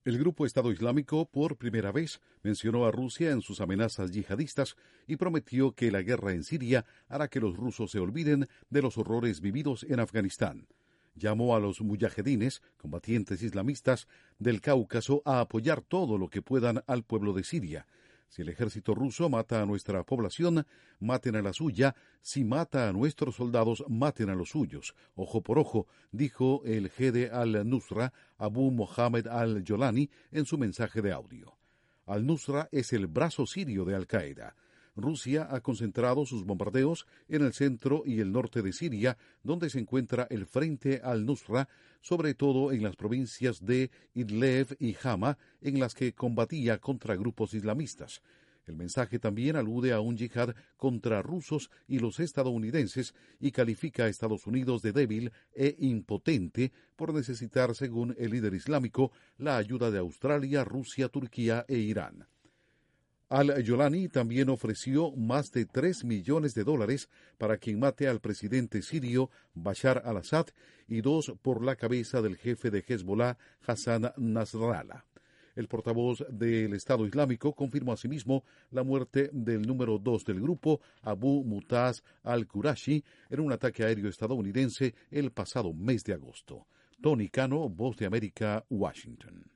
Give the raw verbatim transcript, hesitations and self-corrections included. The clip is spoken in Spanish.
El grupo Estado Islámico por primera vez mencionó a Rusia en sus amenazas yihadistas y prometió que la guerra en Siria hará que los rusos se olviden de los horrores vividos en Afganistán. Llamó a los mujahedines, combatientes islamistas del Cáucaso, a apoyar todo lo que puedan al pueblo de Siria. Si el ejército ruso mata a nuestra población, maten a la suya. Si mata a nuestros soldados, maten a los suyos. Ojo por ojo, dijo el Jede al-Nusra, Abu Mohammed al-Jolani, en su mensaje de audio. Al-Nusra es el brazo sirio de Al-Qaeda. Rusia ha concentrado sus bombardeos en el centro y el norte de Siria, donde se encuentra el Frente al-Nusra, sobre todo en las provincias de Idlib y Hama, en las que combatía contra grupos islamistas. El mensaje también alude a un yihad contra rusos y los estadounidenses y califica a Estados Unidos de débil e impotente por necesitar, según el líder islámico, la ayuda de Australia, Rusia, Turquía e Irán. Al-Jolani también ofreció más de tres millones de dólares para quien mate al presidente sirio Bashar al-Assad y dos por la cabeza del jefe de Hezbollah, Hassan Nasrallah. El portavoz del Estado Islámico confirmó asimismo la muerte del número dos del grupo, Abu Mutaz al-Qurashi, en un ataque aéreo estadounidense el pasado mes de agosto. Tony Cano, Voz de América, Washington.